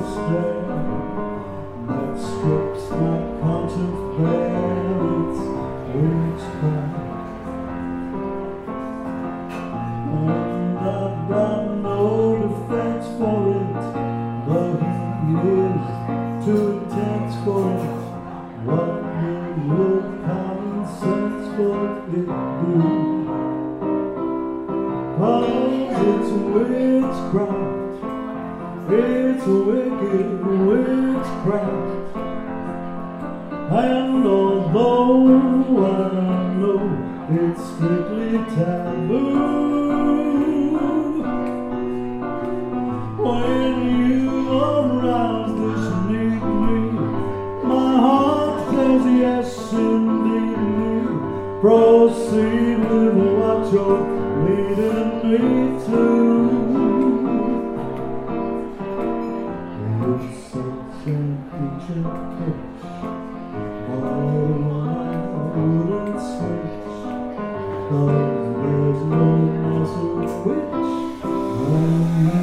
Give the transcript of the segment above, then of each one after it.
stare that strips my conscience bare. It's witchcraft, and I've got no defense for it. The heat is too intense for it. What would common sense for it do? 'Cause it's witchcraft, it's wicked witchcraft. And although I know it's strictly taboo, when you arouse this need me, my heart says yes indeed. Proceed with what you're leading me to. It's such an ancient pitch, all I wouldn't switch, 'cause there's no nicer witch than me.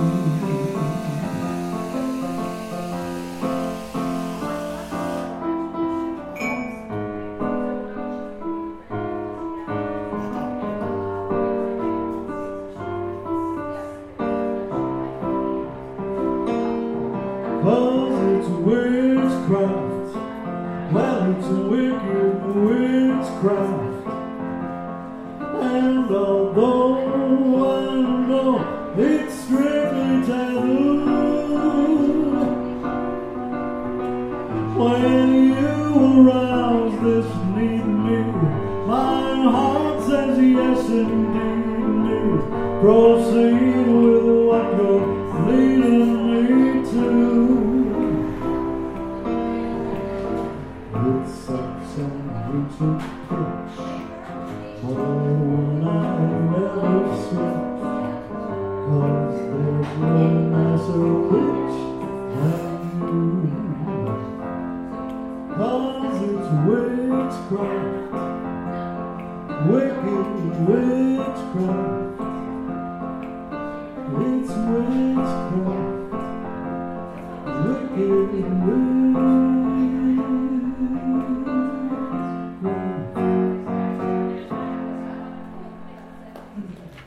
Cause it's witchcraft, well it's wicked witchcraft. And although I know it's strictly taboo, when you arouse this need me, my heart says yes indeed. Proceed with what you're leading me to. It's such an ancient pitch, one I never switch, 'cause there's no nicer witch than you. 'Cause it's witchcraft, wicked witchcraft. It's witchcraft, wicked witchcraft.